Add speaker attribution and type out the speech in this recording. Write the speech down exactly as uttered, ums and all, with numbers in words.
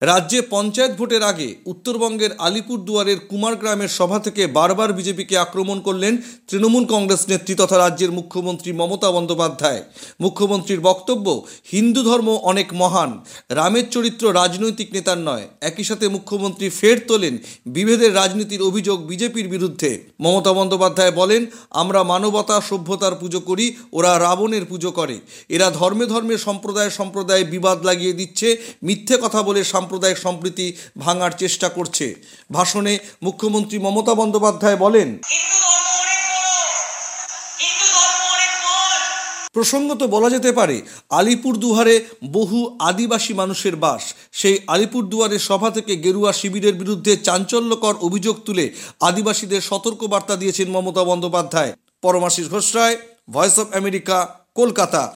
Speaker 1: রাজ্যে পঞ্চায়েত ভোটের আগে উত্তরবঙ্গের আলিপুরদুয়ারের কুমারগ্রামের সভা থেকে বারবার বিজেপিকে আক্রমণ করলেন তৃণমূল কংগ্রেস নেত্রী তথা রাজ্যের মুখ্যমন্ত্রী মমতা বন্দ্যোপাধ্যায়। মুখ্যমন্ত্রীর বক্তব্য, হিন্দু ধর্ম অনেক মহান, রামের চরিত্র রাজনৈতিক নেতার নয়। একই সাথে মুখ্যমন্ত্রী ফের তোলেন বিভেদের রাজনীতির অভিযোগ বিজেপির বিরুদ্ধে। মমতা বন্দ্যোপাধ্যায় বলেন, আমরা মানবতা সভ্যতার পুজো করি, ওরা রাবণের পুজো করে। এরা ধর্মে ধর্মে সম্প্রদায় সম্প্রদায় বিবাদ লাগিয়ে দিচ্ছে, মিথ্যে কথা বলে সাম্প্রদায়িক সম্প্রীতি ভাঙার চেষ্টা করছে। ভাষণে মুখ্যমন্ত্রী মমতা বন্দ্যোপাধ্যায় বলেন, প্রসঙ্গত বলা যেতে পারে, আলিপুরদুয়ারে বহু আদিবাসী মানুষের বাস। সেই আলিপুরদুয়ারের সভা থেকে গেরুয়া শিবিরের বিরুদ্ধে চাঞ্চল্যকর অভিযোগ তুলে আদিবাসীদের সতর্কবার্তা দিয়েছেন Mamata Bandyopadhyay. Paramashis Ghosh Roy, Voice of America, Kolkata.